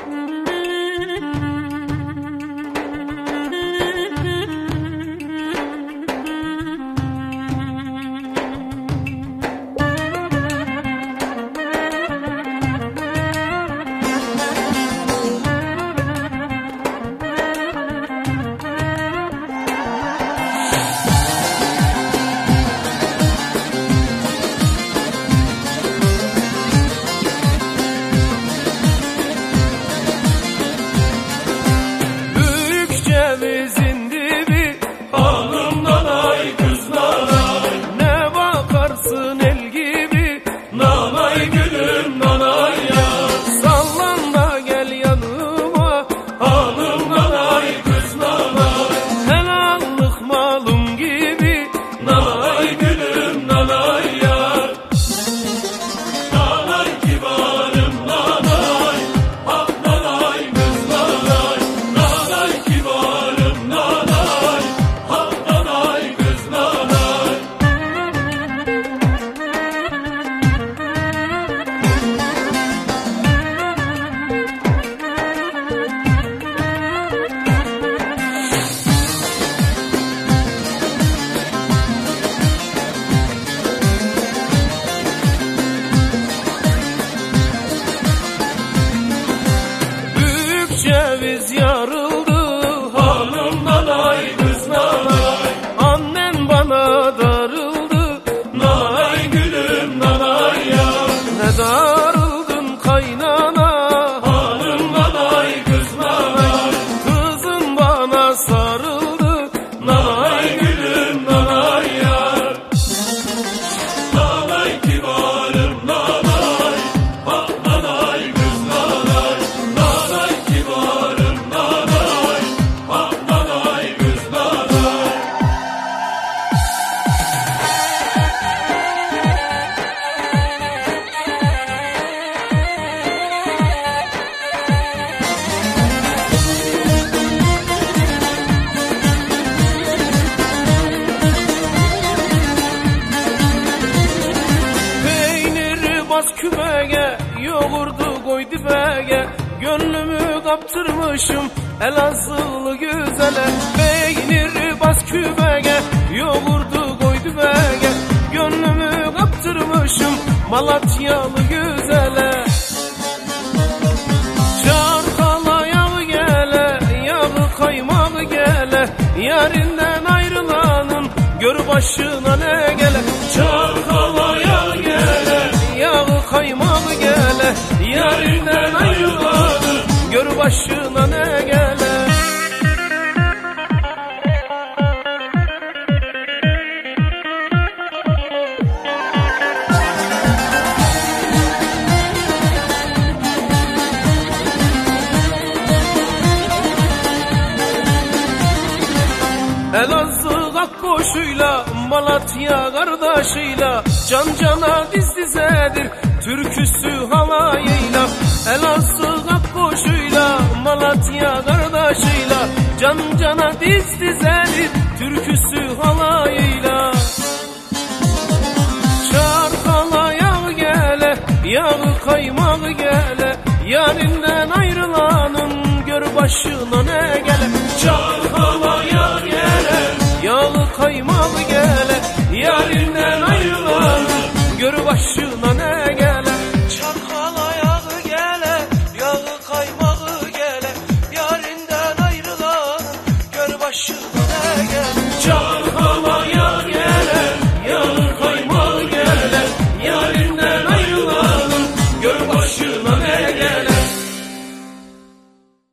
Ceviz yarıldı, hanım nanay kız nanay. Annen bana darıldı, nanay gülüm nanay ya. Ne darıldın kaynana, hanım nanay kız nanay. Kızım bana sarıldı, nanay gülüm nanay ya. Nanay kibarım nanay, ha nanay kız nanay. Nanay kibarım nanay, ha nanay kız nanay. Peyniri bas küpeye, yoğurdu koy dibeye. Gönlümü kaptırmışım Elazığlı güzele. Peyniri bas küpeye, yoğurdu koy dibeye. Gönlümü kaptırmışım Malatyalı güzele. Çarkala yağı gele, yağı kaymağı gele. Yarinden ayrılanın gör başına ne gele. Çarkala yağı gele, yağı kaymağı gele. Yarinden ayrılanın gör başına ne gele. Elazığ Akkoşu'yla, Malatya kardeşiyle. Can cana diz dizedir, türküsü halayıyla. Elazığ Akkoşu'yla, Malatya kardeşiyle. Can cana diz dizedir, türküsü halayıyla. Çarkala yağı gele, yağı kaymağı gele. Yarinden ayrılanın gör başına ne gele.